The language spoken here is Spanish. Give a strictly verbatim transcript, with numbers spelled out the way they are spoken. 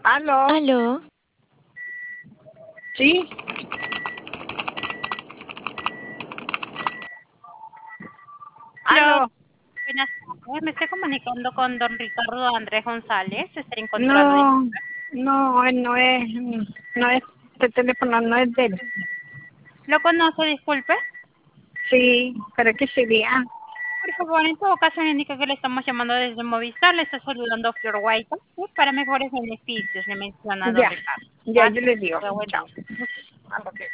¿Aló? Aló, ¿Sí? Aló, ¿Aló? buenas tardes. Me estoy comunicando con don Ricardo Andrés González. Se está encontrando. No, no, él no es, no es, este teléfono no es de él. ¿Lo conoce, disculpe? Sí, pero ¿qué sería? Por favor, en todo caso, le indica que le estamos llamando desde Movistar. Le está saludando Flor White. ¿Sí? Para mejores beneficios, le menciona don Ya, Ricardo. ya, yo Gracias. le digo. Buen Chao. día. Ah, ok.